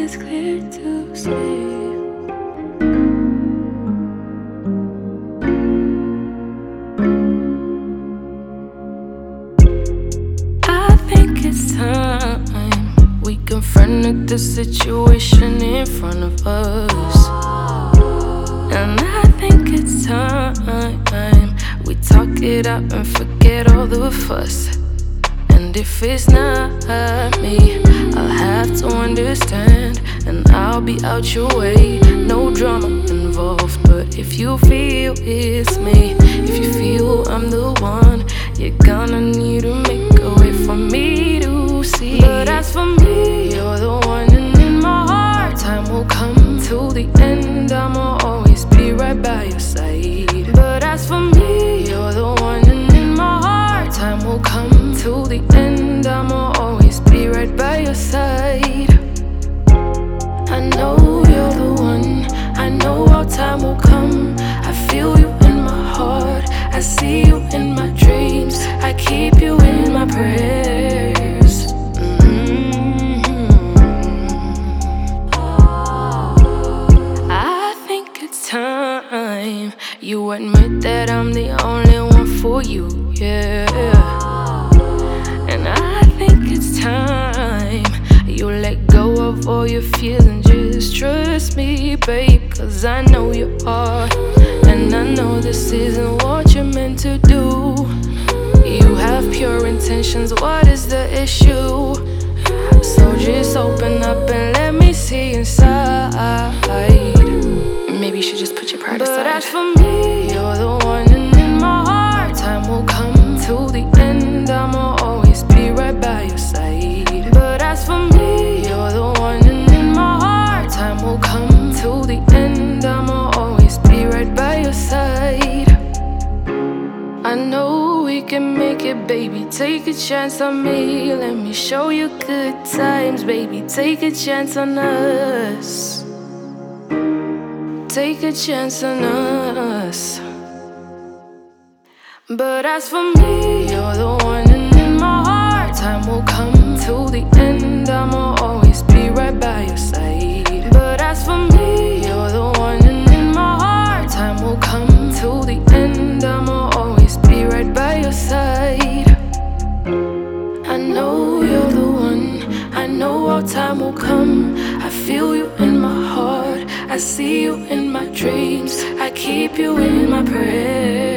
it's clear to see. I think it's time we confronted the situation in front of us. And I think it's time we talk it out and forget all the fuss. And if it's not me, I'll have to understand, and I'll be out your way. No drama involved, but if you feel it's me, if you feel I'm the one, you're gonna need to make a way for me to see. But as for me, you're the one, and in my heart, time will come till the end. I'ma always be right by your side. But as for me, you're the one, and in my heart, time will come till the end. I'ma always be right by your side. I know you're the one, I know our time will come. I feel you in my heart, I see you in my dreams, I keep you in my prayers. I think it's time you admit that I'm the only one for you, yeah. And I think it's time you let go of all your fears and just trust me, babe. Cause I know you are, and I know this isn't what you're meant to do. You have pure intentions, what is the issue? So just open up and let me see inside. Maybe you should just put your pride aside. But as for me, you're the one, and in my heart, time will come till the end. I'ma always be right by your side. But as for me, you're the one, and in my heart, time will come till the end. I'ma always be right by your side. I know we can make it, baby. Take a chance on me. Let me show you good times, baby. Take a chance on us. Take a chance on us. But as for me, you're the one, and in my heart, time will come till the end. I'ma always be right by your side. But as for me, you're the one, and in my heart, time will come till the end. I'ma always be right by your side. I know you're the one, I know our time will come. I feel you in my heart, I see you in my dreams, I keep you in my prayers.